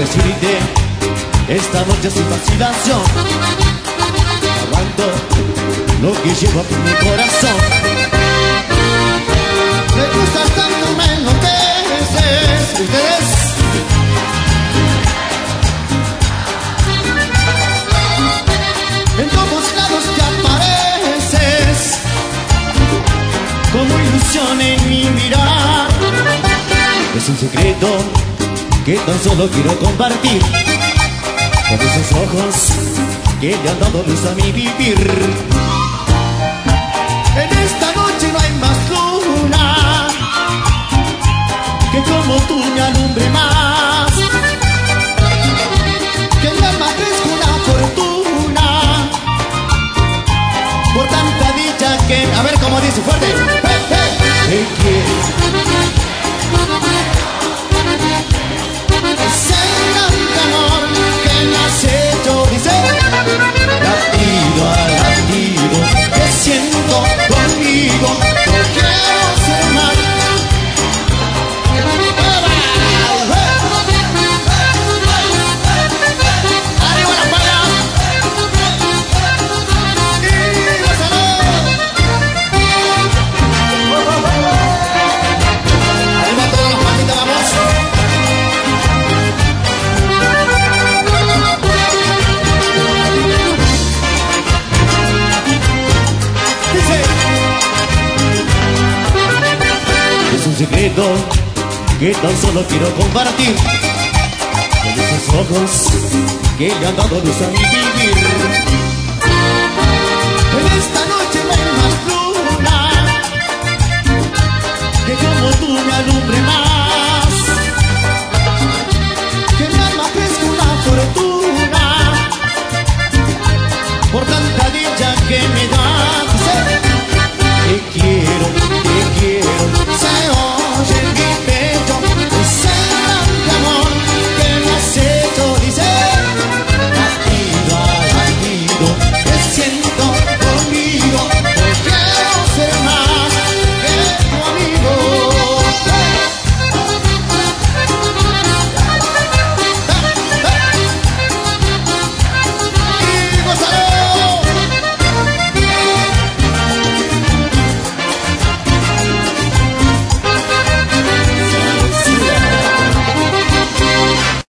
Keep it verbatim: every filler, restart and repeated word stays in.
decirte esta noche sin vacilación. Aguanto lo que llevo aquí en mi corazón. Me gusta tanto, me enloqueces. Ustedes en todos lados te apareces como ilusión en mi mirar. Es un secreto que tan solo quiero compartir con esos ojos que le han dado luz a mi vivir. En esta noche no hay más luna que como tú me alumbre más, que en mi alma crezca una fortuna por tanta dicha que... A ver cómo dice fuerte. ¡Hey, hey! Te quiero. Ese gran calor que me has hecho, dice, latido a latido, te siento conmigo, no quiero ser más. ¡Arriba las palmas! ¡Y gózalo! ¡Arriba todas las palmitas, vamos! Es un secreto que tan solo quiero compartir con esos ojos que le han dado luz a mi vivir. En esta noche no hay más luna que como tú me alumbre más.